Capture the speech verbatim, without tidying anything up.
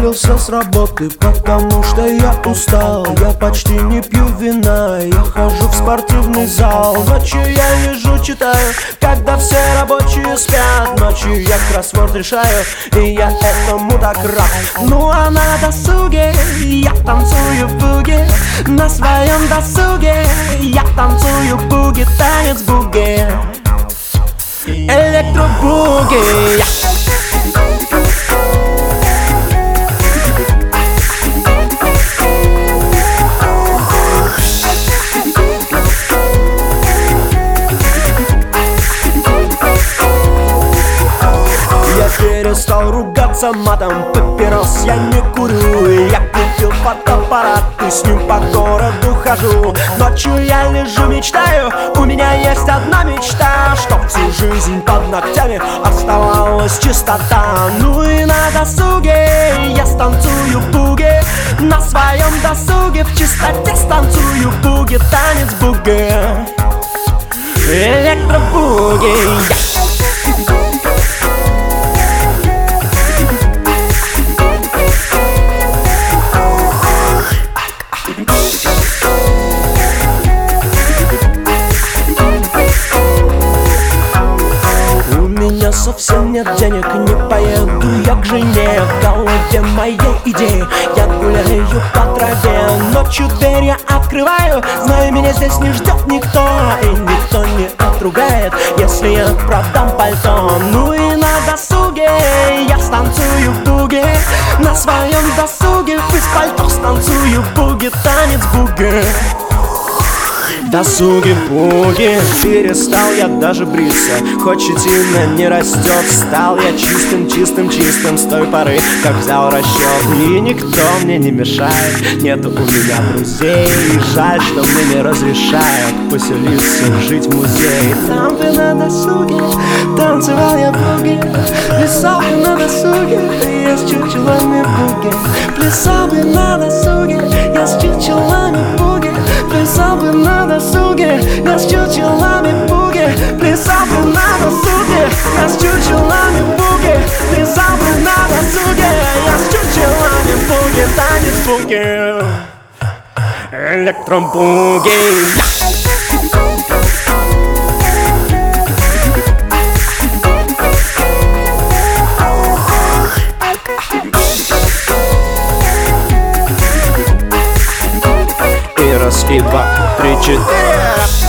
Уволился с работы, потому что я устал. Я почти не пью вина, я хожу в спортивный зал. Ночью я лежу, читаю, когда все рабочие спят. Ночью я кроссворд решаю, и я этому так рад. Ну а на досуге я танцую буги. На своем досуге я танцую буги, танец буги, электробуги. Перестал ругаться матом, папирос я не курю. Я купил фотоаппарат и с ним по городу хожу. Ночью я лежу, мечтаю, у меня есть одна мечта, чтоб всю жизнь под ногтями оставалась чистота. Ну и на досуге я станцую буги. На своем досуге в чистоте станцую буги, танец буги, электробуги. Совсем нет денег, не поеду я к жене. В голове моей идеи я гуляю по траве. Ночью дверь я открываю, знаю, меня здесь не ждет никто. И никто не отругает, если я продам пальто. Ну и на досуге я станцую буги. На своем досуге без пальто станцую буги, танец буги, досуги буги. Перестал я даже бриться, хоть щетина не растет. Стал я чистым, чистым, чистым с той поры, как взял расчет. И никто мне не мешает, нету у меня друзей. И жаль, что мне не разрешают поселиться, жить в музее. Там ты на досуге, танцевал я буги. Плясал ты на досуге, я с чучелами буги. Плясал бы на досуге, я с чучелами буги. Плясал бы на досуге, я с чучелами буги. Плясал бы на досуге, я с чучелами буги. Плясал бы на досуге, я с чучелами буги, танец буги, электробуги. И раз, и два, три, четыре.